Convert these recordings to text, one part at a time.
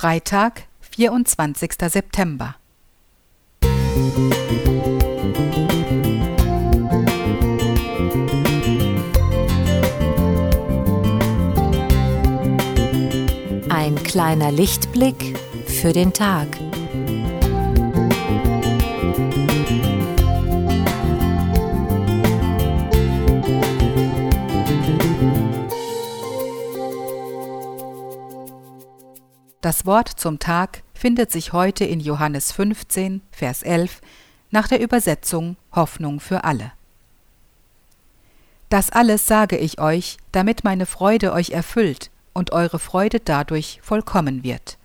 Freitag, 24. September. Ein kleiner Lichtblick für den Tag. Das Wort zum Tag findet sich heute in Johannes 15, Vers 11, nach der Übersetzung Hoffnung für alle. Das alles sage ich euch, damit meine Freude euch erfüllt und eure Freude dadurch vollkommen wird.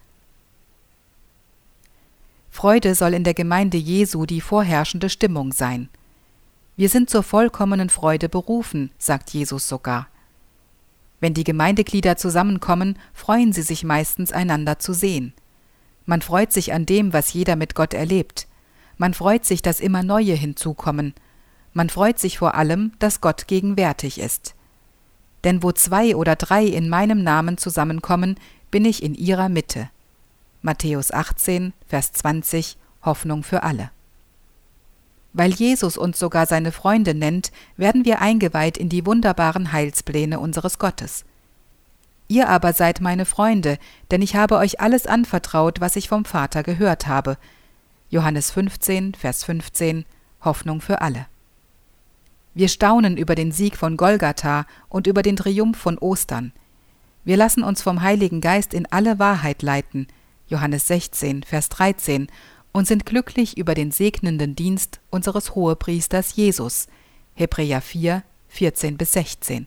Freude soll in der Gemeinde Jesu die vorherrschende Stimmung sein. Wir sind zur vollkommenen Freude berufen, sagt Jesus sogar. Wenn die Gemeindeglieder zusammenkommen, freuen sie sich meistens, einander zu sehen. Man freut sich an dem, was jeder mit Gott erlebt. Man freut sich, dass immer Neue hinzukommen. Man freut sich vor allem, dass Gott gegenwärtig ist. Denn wo 2 oder 3 in meinem Namen zusammenkommen, bin ich in ihrer Mitte. Matthäus 18, Vers 20, Hoffnung für alle. Weil Jesus uns sogar seine Freunde nennt, werden wir eingeweiht in die wunderbaren Heilspläne unseres Gottes. Ihr aber seid meine Freunde, denn ich habe euch alles anvertraut, was ich vom Vater gehört habe. Johannes 15, Vers 15, Hoffnung für alle. Wir staunen über den Sieg von Golgatha und über den Triumph von Ostern. Wir lassen uns vom Heiligen Geist in alle Wahrheit leiten. Johannes 16, Vers 13, und sind glücklich über den segnenden Dienst unseres Hohepriesters Jesus, Hebräer 4, 14-16.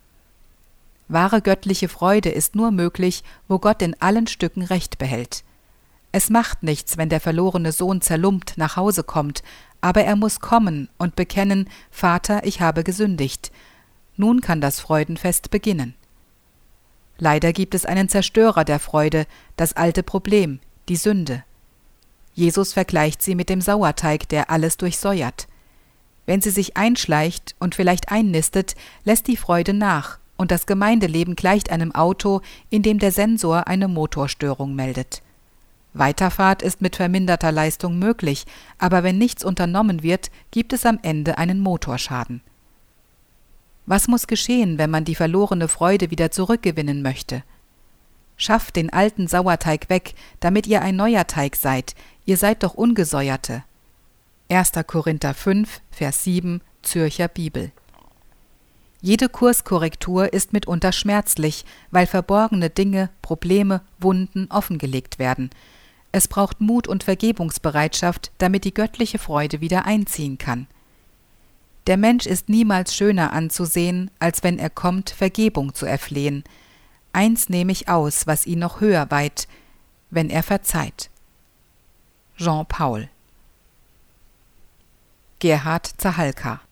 Wahre göttliche Freude ist nur möglich, wo Gott in allen Stücken Recht behält. Es macht nichts, wenn der verlorene Sohn zerlumpt nach Hause kommt, aber er muss kommen und bekennen: Vater, ich habe gesündigt. Nun kann das Freudenfest beginnen. Leider gibt es einen Zerstörer der Freude, das alte Problem, die Sünde. Jesus vergleicht sie mit dem Sauerteig, der alles durchsäuert. Wenn sie sich einschleicht und vielleicht einnistet, lässt die Freude nach und das Gemeindeleben gleicht einem Auto, in dem der Sensor eine Motorstörung meldet. Weiterfahrt ist mit verminderter Leistung möglich, aber wenn nichts unternommen wird, gibt es am Ende einen Motorschaden. Was muss geschehen, wenn man die verlorene Freude wieder zurückgewinnen möchte? Schafft den alten Sauerteig weg, damit ihr ein neuer Teig seid. Ihr seid doch Ungesäuerte. 1. Korinther 5, Vers 7, Zürcher Bibel. Jede Kurskorrektur ist mitunter schmerzlich, weil verborgene Dinge, Probleme, Wunden offengelegt werden. Es braucht Mut und Vergebungsbereitschaft, damit die göttliche Freude wieder einziehen kann. Der Mensch ist niemals schöner anzusehen, als wenn er kommt, Vergebung zu erflehen. Eins nehme ich aus, was ihn noch höher weiht, wenn er verzeiht. Jean Paul. Gerhard Zahalka.